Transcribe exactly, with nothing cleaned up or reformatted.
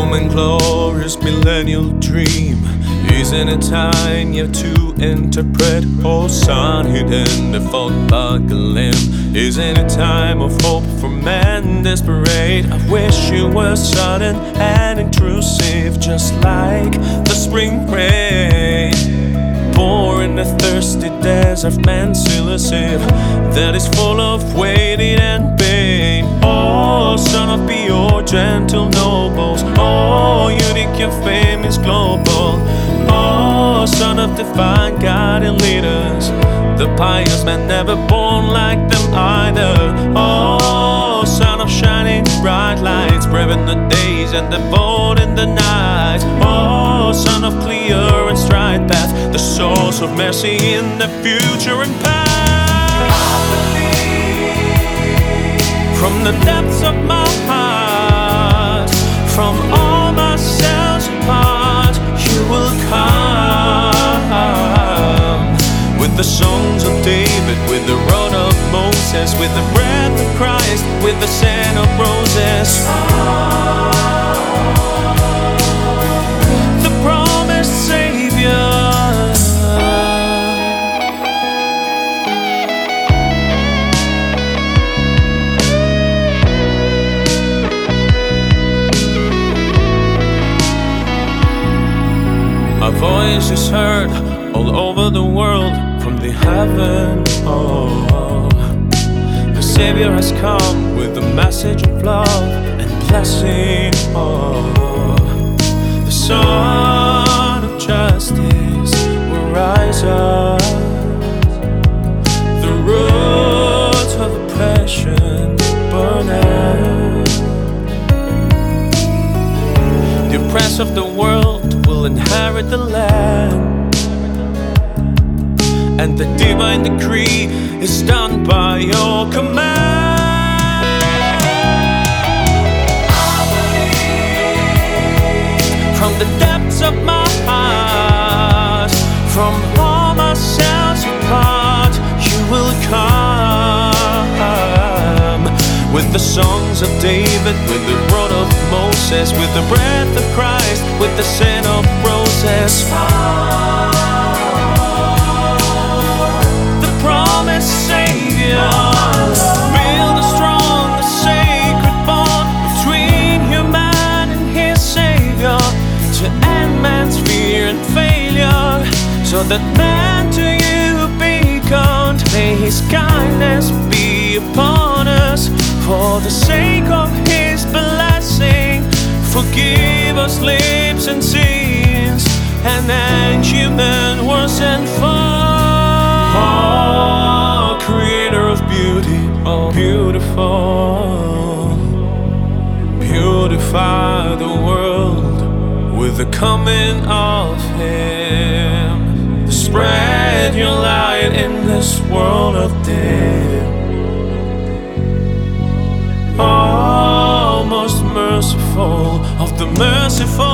coming glorious millennial dream. Isn't it time yet to interpret all sun hidden the fault buckling? Isn't it time of hope for men desperate? I wish you were sudden and intrusive, just like the spring rain. Pour in the thirsty desert, man's elusive, that is full of waiting and pain. Oh, son of Peor, gentle nobles, oh, unique, your fame is global. Oh, son of divine guiding leaders, the pious man never born like them either. Oh, son of shining bright lights, brave in the days and devout in the night. Oh, son of clear and straight path, the source of mercy in the future and past. From the depths of my heart, from all my cells apart, you will come with the songs of David, with the rod of Moses, with the breath of Christ, with the scent of roses. The promised Savior. Our voice is heard all over the world from the heaven. Oh, the Savior has come with a message of love and blessing. Oh, the Son of Justice will rise up. The roots of oppression burn out. The oppressed of the world will inherit the land, and the divine decree is done by your command. From the depths of my heart, from all my cells apart, you will come with the songs of David, with the rod of Moses, with the breath of Christ, with the scent of roses. The promised Savior, build a strong, a sacred bond between human and his Savior, to end man's fear and failure, so that man to you beacon. May his kindness be upon us, for the sake of his blessing. Forgive us lips and sins, and end human words and fall. Oh, creator of beauty, oh beautiful, beautify the world with the coming of him. Spread your light in this world of dim. Oh, most merciful of the merciful,